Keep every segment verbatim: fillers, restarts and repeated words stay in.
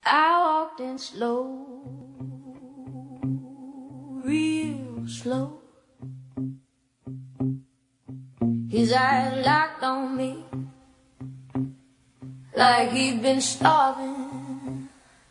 I walked in slow, real slow. His eyes locked on me like he'd been starving.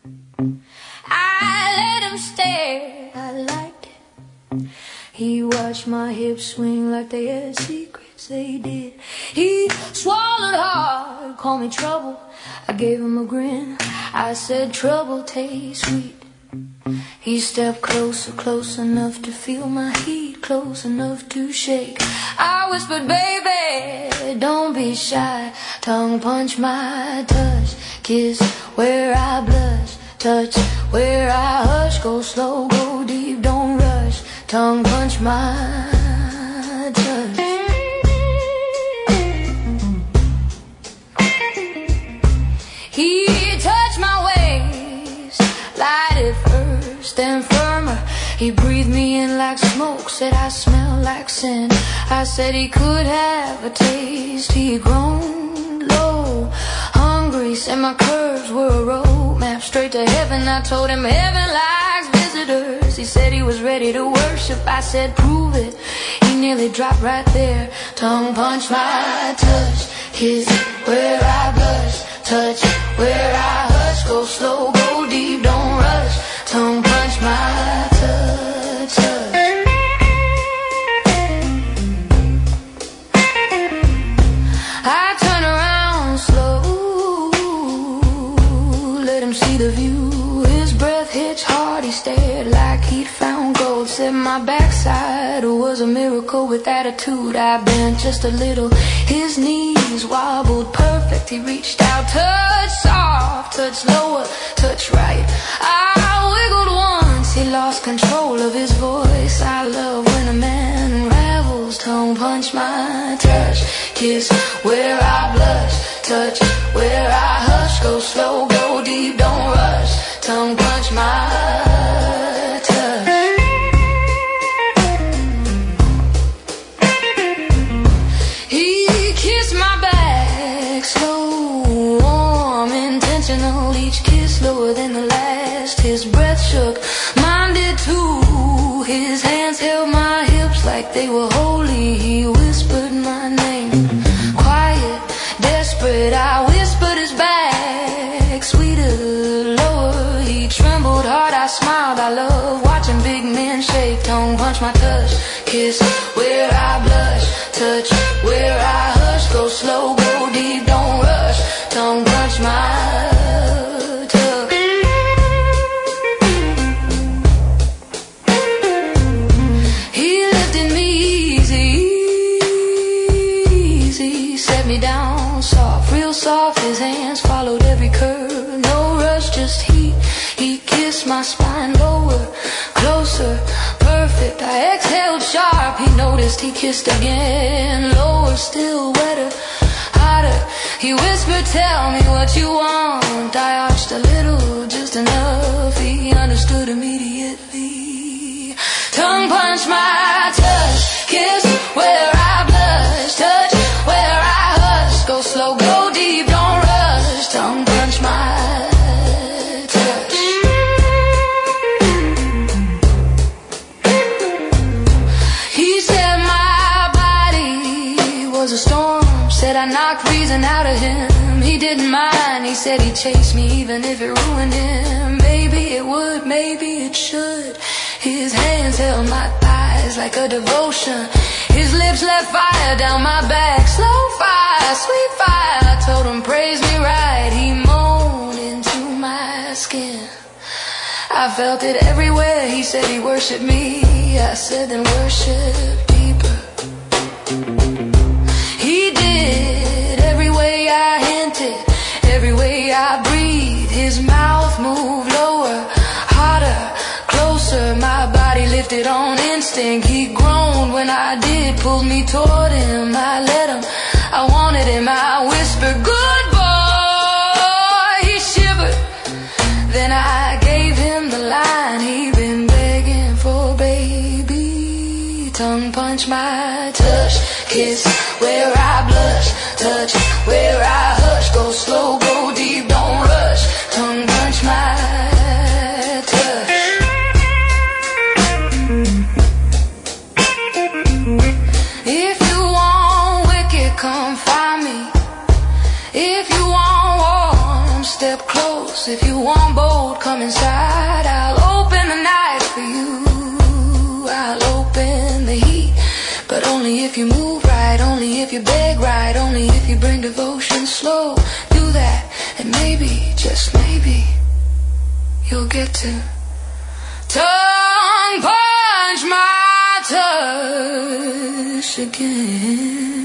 I let him stare, I liked it. He watched my hips swing like they had secrets, they did. He swallowed hard, called me trouble. I gave him a grin, I said trouble tastes sweet. He stepped closer, close enough to feel my heat, close enough to shake. I whispered, baby, don't be shy. Tongue punch my touch, kiss where I blush, touch where I hush. Go slow, go deep, don't rush. Tongue punch my touch. He touched my waist, light it first and firmer. He breathed me in like smoke, said I smell like sin. I said he could have a taste. He groaned low, hungry, said my curves were a road map straight to heaven. I told him heaven likes visitors. He said he was ready to worship. I said prove it. He nearly dropped right there. Tongue punch my touch, kiss where I blush, touch where I hush. Go slow, go deep, don't rush. Tongue punch my touch, touch. I turn around slow, let him see the view. His breath hitched hard, he stared like he'd found gold. Said my backside was a miracle with attitude. I bent just a little, his knees wobbled perfect. He reached out, touch soft, touch lower, touch right. I wiggled once, he lost control of his voice. I love when a man unravels. Tongue punch my touch, kiss where I blush, touch where I hush. Go slow, go deep, don't rush. Tongue punch my touch. He kissed my back, slow, warm, intentional. Each kiss lower than the last. His breath shook, mine did too. His hands held my hips like they were holy. He whispered my name, quiet, desperate. I whispered his back, sweeter, lower. He trembled hard, I smiled. I love watching big men shake. Tongue punch my touch, kiss where I blush, touch where I hush. Go slow, go deep, don't rush. Tongue punch my touch. He lifted me easy, easy, set me down soft, real soft. His hands followed every curve, no rush, just heat. He kissed my spine lower, closer, perfect. I exhaled sharp, he noticed, he kissed again, lower, still wetter, hotter. He whispered, tell me what you want. I arched a little, just enough. He understood immediately. Tongue punch my touch, kiss where I blush, touch where I hush. Go slow, go deep, don't rush. Tongue punch my touch. He said my body was a storm, said I knocked reason out of him. He didn't mind, he said he'd chase me even if it ruined him. Maybe it would, maybe it should. His hands held my thighs like a devotion. His lips let fire down my back, slow fire, sweet fire. I told him praise me right. He moaned into my skin, I felt it everywhere. He said he worshiped me. I said then worship deeper. He did every way I hinted, every way I breathed. His mouth moved lower, hotter, closer. My body lifted on instinct. He groaned when I did, pulled me toward him. I let him, I wanted him. I whispered, good boy. He shivered, then I gave him the line he'd been begging for, baby. Tongue punch my touch, kiss where I blush, touch where I hush. Go slow, go deep, don't rush. Tongue punch my close. If you want bold, come inside. I'll open the night for you. I'll open the heat, but only if you move right, only if you beg right, only if you bring devotion slow. Do that, and maybe, just maybe, you'll get to tongue punch my touch again.